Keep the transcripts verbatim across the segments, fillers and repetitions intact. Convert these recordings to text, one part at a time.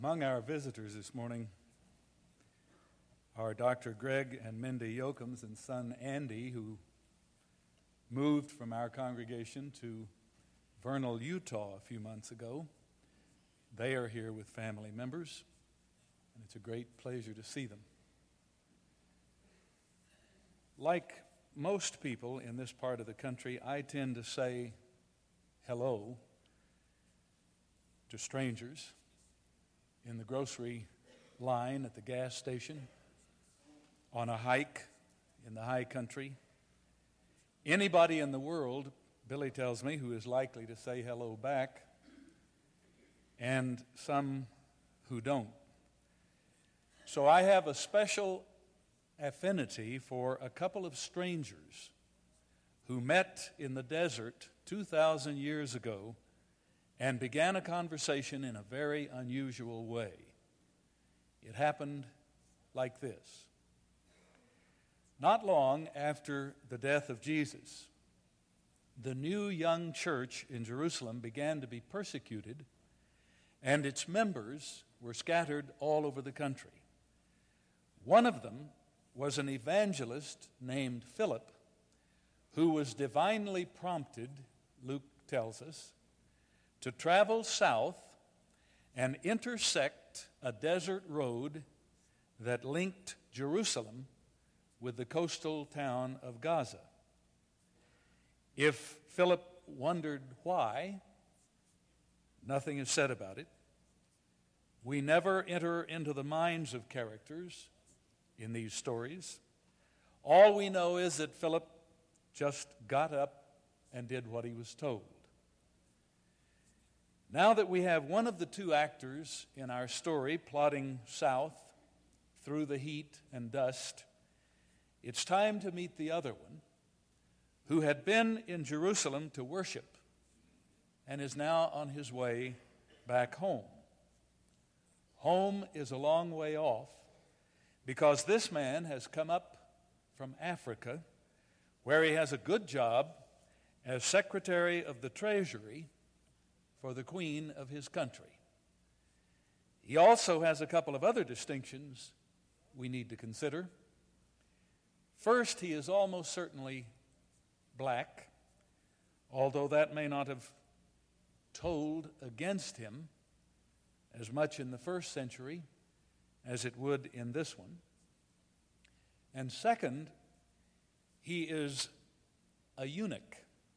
Among our visitors this morning are Doctor Greg and Mindy Yocums and son Andy, who moved from our congregation to Vernal, Utah a few months ago. They are here with family members, and it's a great pleasure to see them. Like most people in this part of the country, I tend to say hello to strangers in the grocery line at the gas station, on a hike in the high country. Anybody in the world, Billy tells me, who is likely to say hello back, and some who don't. So I have a special affinity for a couple of strangers who met in the desert two thousand years ago and began a conversation in a very unusual way. It happened like this. Not long after the death of Jesus, the new young church in Jerusalem began to be persecuted, and its members were scattered all over the country. One of them was an evangelist named Philip, who was divinely prompted, Luke tells us, to travel south and intersect a desert road that linked Jerusalem with the coastal town of Gaza. If Philip wondered why, nothing is said about it. We never enter into the minds of characters in these stories. All we know is that Philip just got up and did what he was told. Now that we have one of the two actors in our story plodding south through the heat and dust, it's time to meet the other one, who had been in Jerusalem to worship and is now on his way back home. Home is a long way off because this man has come up from Africa, where he has a good job as Secretary of the Treasury for the Queen of his country. He also has a couple of other distinctions we need to consider. First, he is almost certainly black, although that may not have told against him as much in the first century as it would in this one. And second, he is a eunuch,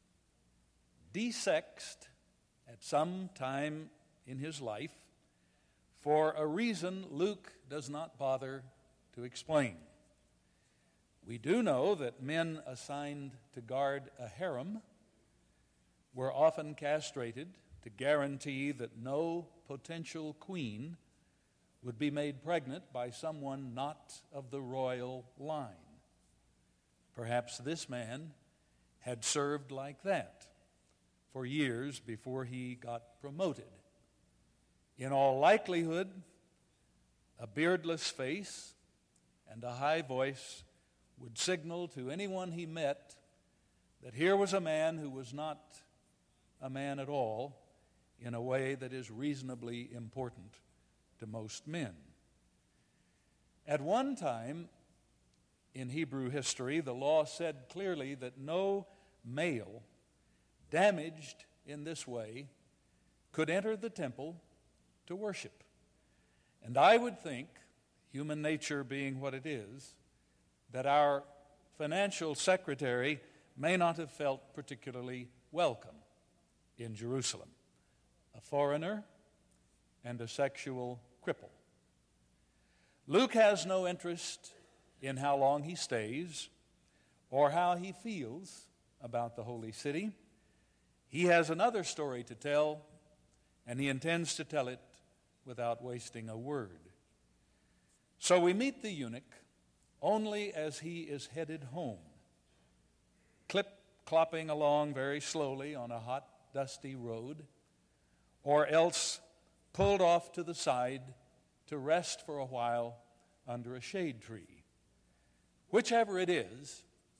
desexed at some time in his life for a reason Luke does not bother to explain. We do know that men assigned to guard a harem were often castrated to guarantee that no potential queen would be made pregnant by someone not of the royal line. Perhaps this man had served like that for years before he got promoted. In all likelihood, a beardless face and a high voice would signal to anyone he met that here was a man who was not a man at all in a way that is reasonably important to most men. At one time in Hebrew history, the law said clearly that no male damaged in this way could enter the temple to worship. And I would think, human nature being what it is, that our financial secretary may not have felt particularly welcome in Jerusalem, a foreigner and a sexual cripple. Luke has no interest in how long he stays or how he feels about the holy city. He has another story to tell, and he intends to tell it without wasting a word. So we meet the eunuch only as he is headed home, clip-clopping along very slowly on a hot, dusty road, or else pulled off to the side to rest for a while under a shade tree. Whichever it is,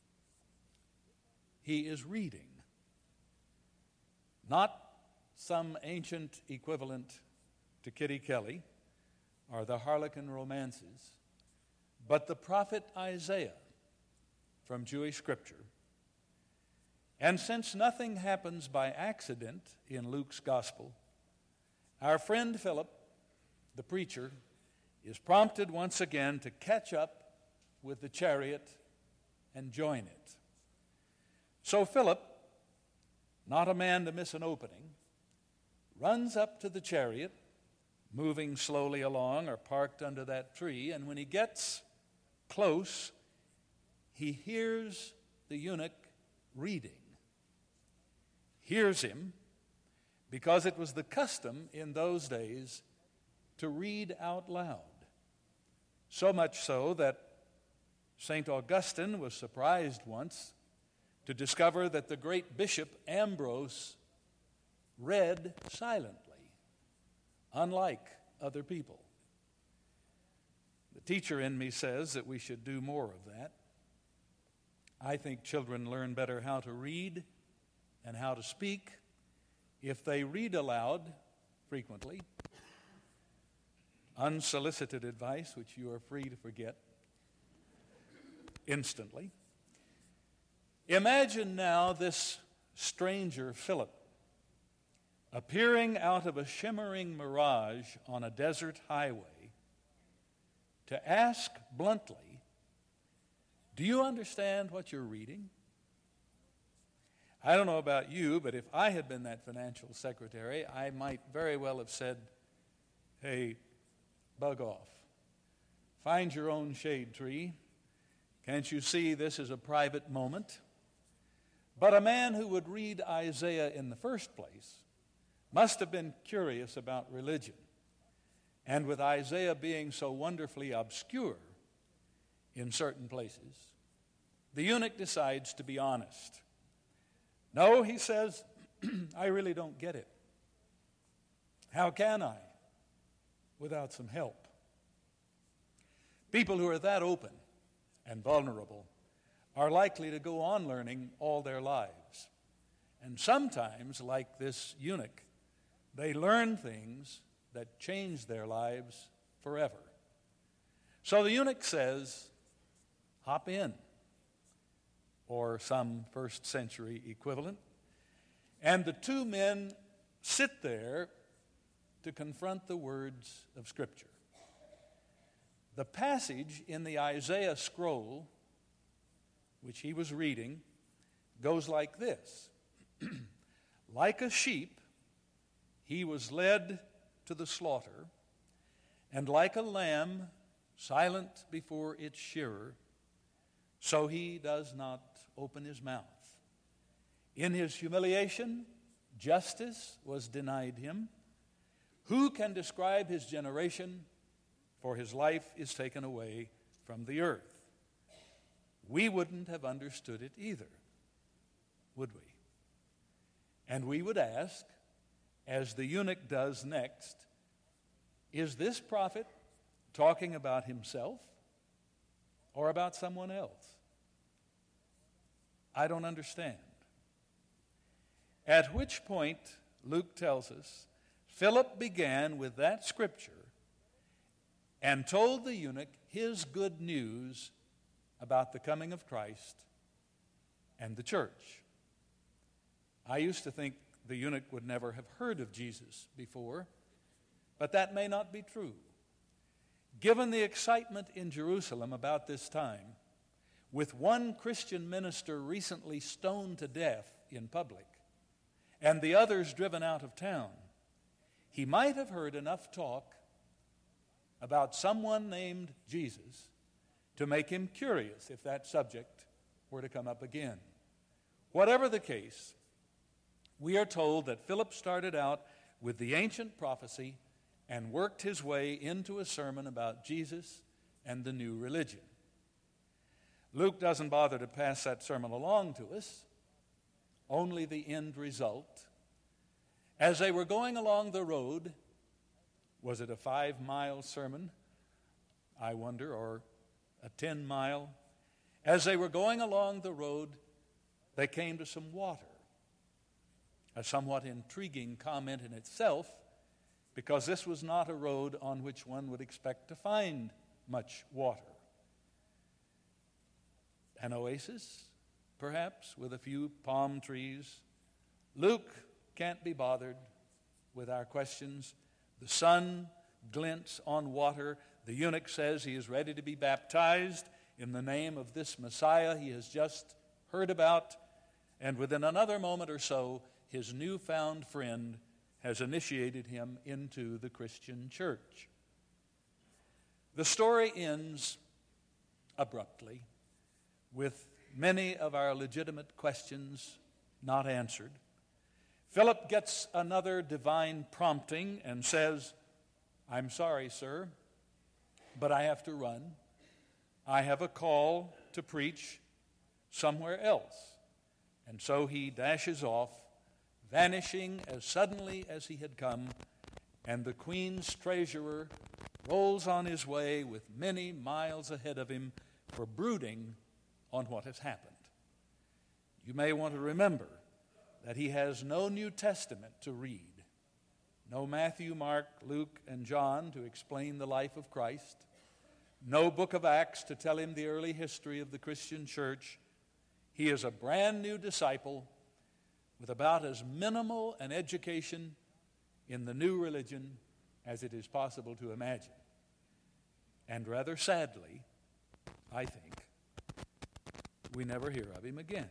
he is reading. Not some ancient equivalent to Kitty Kelly, or the Harlequin romances, but the prophet Isaiah from Jewish Scripture. And since nothing happens by accident in Luke's Gospel, our friend Philip, the preacher, is prompted once again to catch up with the chariot and join it. So Philip, not a man to miss an opening, runs up to the chariot, moving slowly along or parked under that tree, and when he gets close, he hears the eunuch reading. Hears him because it was the custom in those days to read out loud. So much so that Saint Augustine was surprised once to discover that the great bishop Ambrose read silently, unlike other people. The teacher in me says that we should do more of that. I think children learn better how to read and how to speak if they read aloud frequently. Unsolicited advice, which you are free to forget instantly. Imagine now this stranger, Philip, appearing out of a shimmering mirage on a desert highway to ask bluntly, "Do you understand what you're reading?" I don't know about you, but if I had been that financial secretary, I might very well have said, "Hey, bug off. Find your own shade tree. Can't you see this is a private moment?" But a man who would read Isaiah in the first place must have been curious about religion. And with Isaiah being so wonderfully obscure in certain places, the eunuch decides to be honest. "No," he says, "I really don't get it. How can I without some help?" People who are that open and vulnerable are likely to go on learning all their lives. And sometimes, like this eunuch, they learn things that change their lives forever. So the eunuch says, "Hop in," or some first century equivalent. And the two men sit there to confront the words of Scripture. The passage in the Isaiah scroll, which he was reading, goes like this. "Like a sheep, he was led to the slaughter, and like a lamb silent before its shearer, so he does not open his mouth. In his humiliation, justice was denied him. Who can describe his generation? For his life is taken away from the earth." We wouldn't have understood it either, would we? And we would ask, as the eunuch does next, is this prophet talking about himself or about someone else? I don't understand. At which point, Luke tells us, Philip began with that scripture and told the eunuch his good news about the coming of Christ and the church. I used to think the eunuch would never have heard of Jesus before, but that may not be true. Given the excitement in Jerusalem about this time, with one Christian minister recently stoned to death in public and the others driven out of town, he might have heard enough talk about someone named Jesus to make him curious if that subject were to come up again. Whatever the case, we are told that Philip started out with the ancient prophecy and worked his way into a sermon about Jesus and the new religion. Luke doesn't bother to pass that sermon along to us, only the end result. As they were going along the road, was it a five-mile sermon, I wonder, or a ten-mile? As they were going along the road, they came to some water. A somewhat intriguing comment in itself, because this was not a road on which one would expect to find much water. An oasis, perhaps, with a few palm trees. Luke can't be bothered with our questions. The sun glints on water. The eunuch says he is ready to be baptized in the name of this Messiah he has just heard about. And within another moment or so, his newfound friend has initiated him into the Christian church. The story ends abruptly with many of our legitimate questions not answered. Philip gets another divine prompting and says, "I'm sorry, sir, but I have to run. I have a call to preach somewhere else." And so he dashes off, vanishing as suddenly as he had come, and the queen's treasurer rolls on his way with many miles ahead of him for brooding on what has happened. You may want to remember that he has no New Testament to read, no Matthew, Mark, Luke, and John to explain the life of Christ, no book of Acts to tell him the early history of the Christian church. He is a brand new disciple with about as minimal an education in the new religion as it is possible to imagine. And rather sadly, I think, we never hear of him again.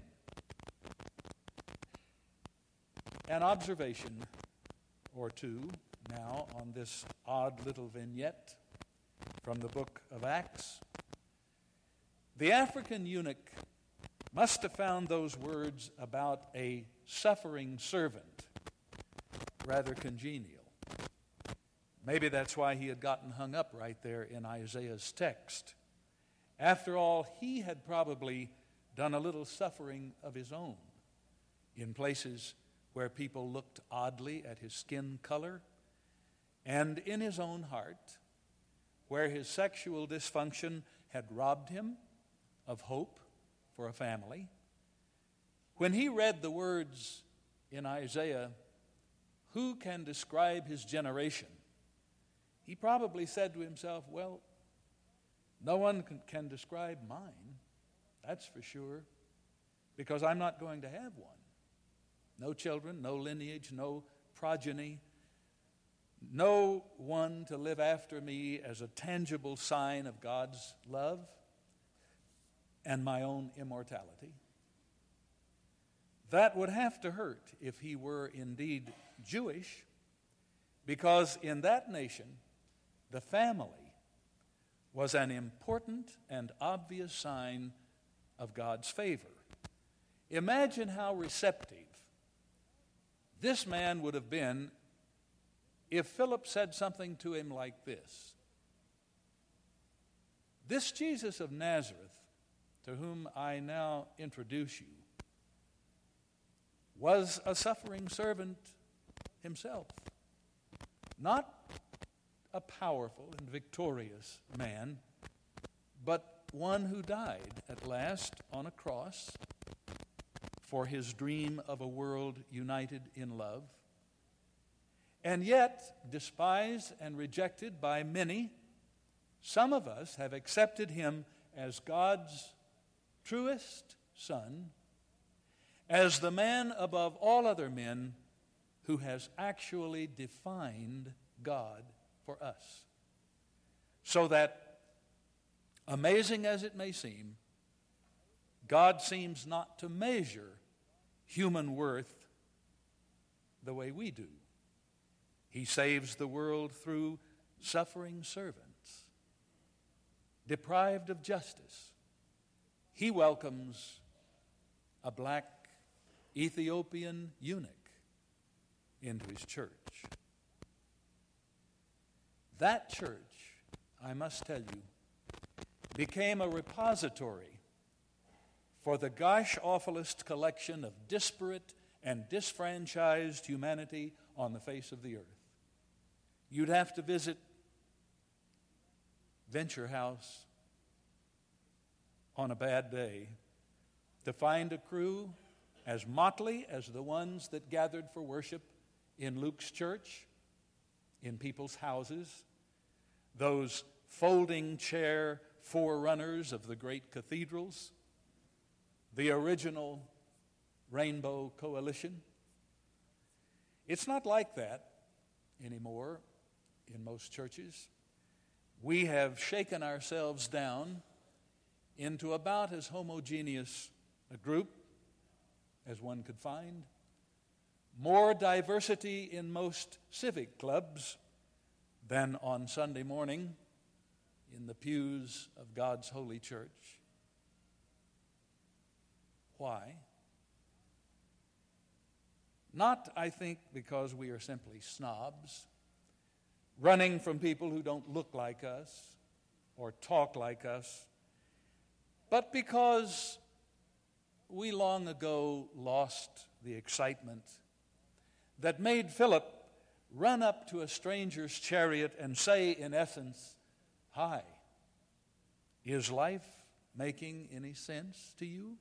An observation or two now on this odd little vignette from the book of Acts. The African eunuch must have found those words about a suffering servant rather congenial. Maybe that's why he had gotten hung up right there in Isaiah's text. After all, he had probably done a little suffering of his own in places where people looked oddly at his skin color, and in his own heart, where his sexual dysfunction had robbed him of hope for a family. When he read the words in Isaiah, "Who can describe his generation?" he probably said to himself, well, no one can, can describe mine, that's for sure, because I'm not going to have one. No children, no lineage, no progeny, no one to live after me as a tangible sign of God's love and my own immortality. That would have to hurt if he were indeed Jewish, because in that nation, the family was an important and obvious sign of God's favor. Imagine how receptive this man would have been if Philip said something to him like this: "This Jesus of Nazareth, to whom I now introduce you, was a suffering servant himself, not a powerful and victorious man, but one who died at last on a cross for his dream of a world united in love, and yet, despised and rejected by many, some of us have accepted him as God's truest son, as the man above all other men who has actually defined God for us. So that, amazing as it may seem, God seems not to measure human worth the way we do. He saves the world through suffering servants, deprived of justice. He welcomes a black Ethiopian eunuch into his church. That church, I must tell you, became a repository for the gosh-awfulest collection of disparate and disfranchised humanity on the face of the earth. You'd have to visit Venture House on a bad day to find a crew as motley as the ones that gathered for worship in Luke's church in people's houses, those folding chair forerunners of the great cathedrals, the original Rainbow Coalition. It's not like that anymore in most churches. We have shaken ourselves down into about as homogeneous a group as one could find. More diversity in most civic clubs than on Sunday morning in the pews of God's holy church. Why? Not, I think, because we are simply snobs, running from people who don't look like us or talk like us, but because we long ago lost the excitement that made Philip run up to a stranger's chariot and say, in essence, "Hi, is life making any sense to you?"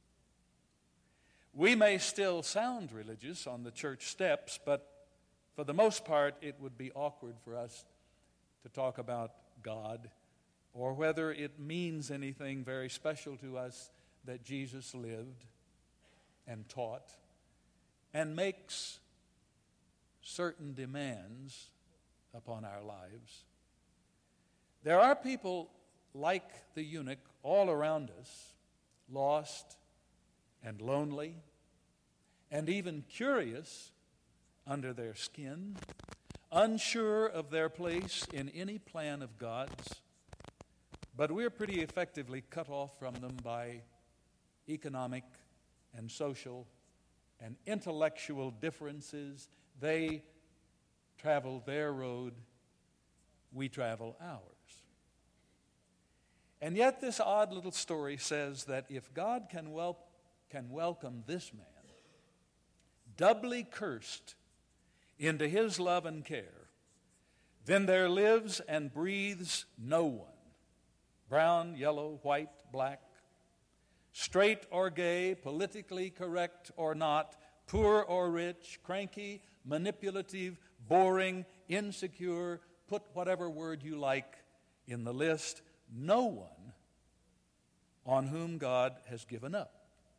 We may still sound religious on the church steps, but for the most part, it would be awkward for us to talk about God or whether it means anything very special to us that Jesus lived and taught and makes certain demands upon our lives. There are people like the eunuch all around us, lost and lonely, and even curious under their skin, unsure of their place in any plan of God's, but we're pretty effectively cut off from them by economic and social and intellectual differences. They travel their road, we travel ours. And yet this odd little story says that if God can wel- can welcome this man, doubly cursed, into his love and care, then there lives and breathes no one, brown, yellow, white, black, straight or gay, politically correct or not, poor or rich, cranky, manipulative, boring, insecure, put whatever word you like in the list, no one on whom God has given up.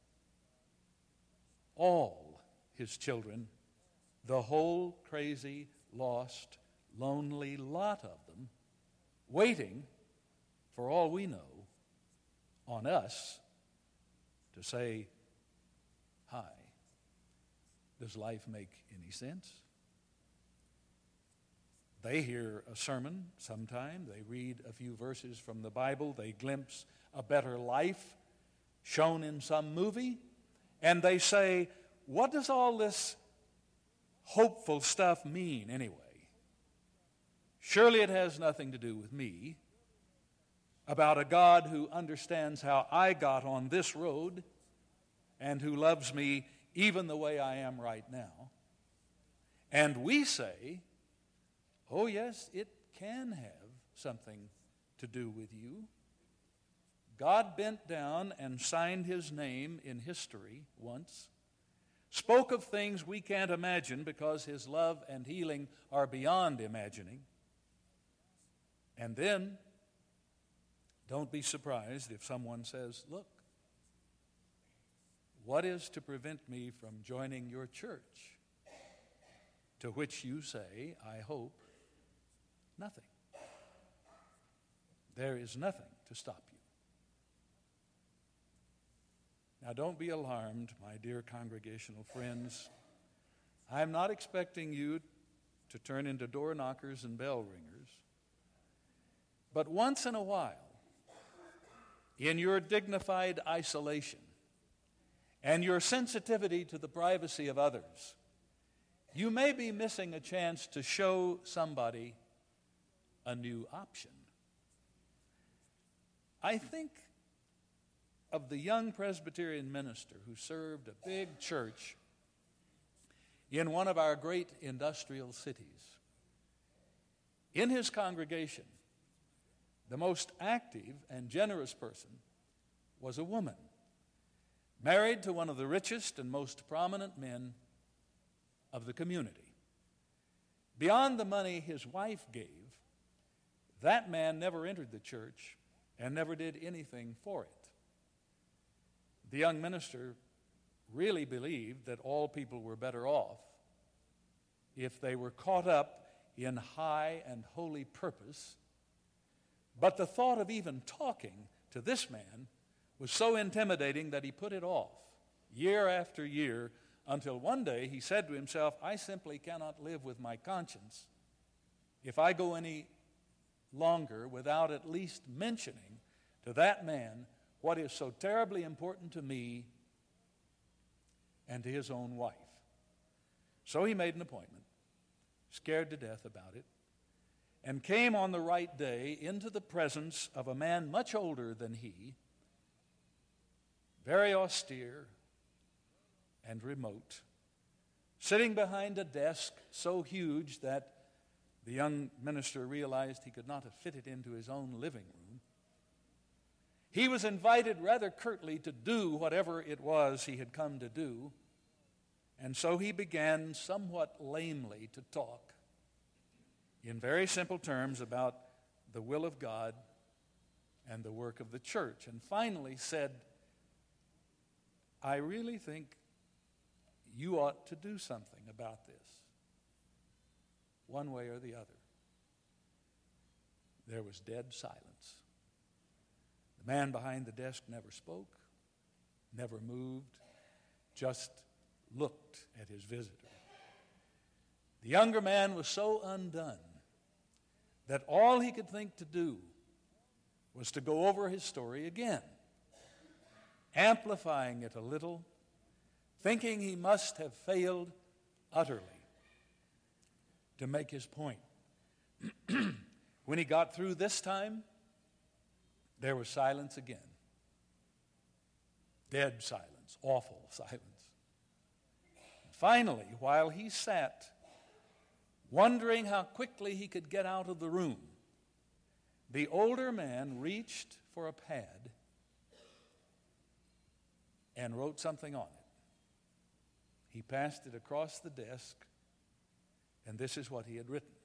All his children, the whole crazy, lost, lonely lot of them, waiting, for all we know, on us to say, "Hi, does life make any sense?" They hear a sermon sometime, they read a few verses from the Bible, they glimpse a better life shown in some movie, and they say, "What does all this hopeful stuff mean anyway? Surely it has nothing to do with me, about a God who understands how I got on this road and who loves me even the way I am right now." And we say, "Oh yes, it can have something to do with you." God bent down and signed his name in history once, spoke of things we can't imagine because his love and healing are beyond imagining. And then, don't be surprised if someone says, "Look, what is to prevent me from joining your church?" To which you say, "I hope, nothing." There is nothing to stop you. Now, don't be alarmed, my dear congregational friends. I'm not expecting you to turn into door knockers and bell ringers. But once in a while, in your dignified isolation and your sensitivity to the privacy of others, you may be missing a chance to show somebody a new option. I think of the young Presbyterian minister who served a big church in one of our great industrial cities. In his congregation, the most active and generous person was a woman, married to one of the richest and most prominent men of the community. Beyond the money his wife gave, that man never entered the church and never did anything for it. The young minister really believed that all people were better off if they were caught up in high and holy purpose. But the thought of even talking to this man was so intimidating that he put it off year after year until one day he said to himself, I simply cannot live with my conscience if I go any longer without at least mentioning to that man what is so terribly important to me and to his own wife. So he made an appointment, scared to death about it, and came on the right day into the presence of a man much older than he, very austere and remote, sitting behind a desk so huge that the young minister realized he could not have fit it into his own living room. He was invited rather curtly to do whatever it was he had come to do, and so he began somewhat lamely to talk in very simple terms about the will of God and the work of the church, and finally said, I really think you ought to do something about this, one way or the other. There was dead silence. The man behind the desk never spoke, never moved, just looked at his visitor. The younger man was so undone that all he could think to do was to go over his story again, amplifying it a little, thinking he must have failed utterly to make his point. When he got through this time, there was silence again. Dead silence, awful silence. Finally, while he sat wondering how quickly he could get out of the room, the older man reached for a pad and wrote something on it. He passed it across the desk, and this is what he had written.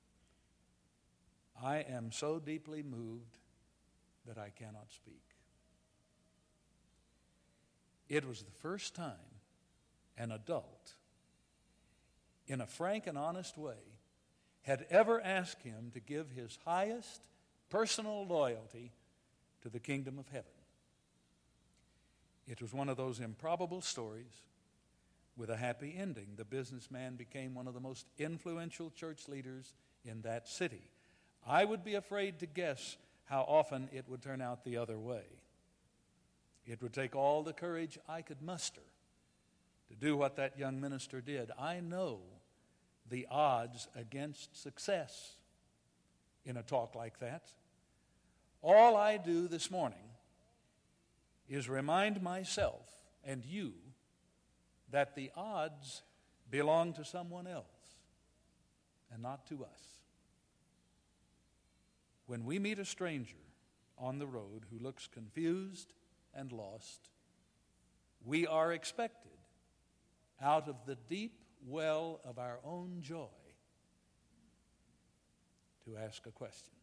I am so deeply moved that I cannot speak. It was the first time an adult, in a frank and honest way, had ever asked him to give his highest personal loyalty to the kingdom of heaven. It was one of those improbable stories with a happy ending. The businessman became one of the most influential church leaders in that city. I would be afraid to guess how often it would turn out the other way. It would take all the courage I could muster to do what that young minister did. I know the odds against success in a talk like that. All I do this morning is remind myself and you that the odds belong to someone else and not to us. When we meet a stranger on the road who looks confused and lost, we are expected, out of the deep well of our own joy, to ask a question.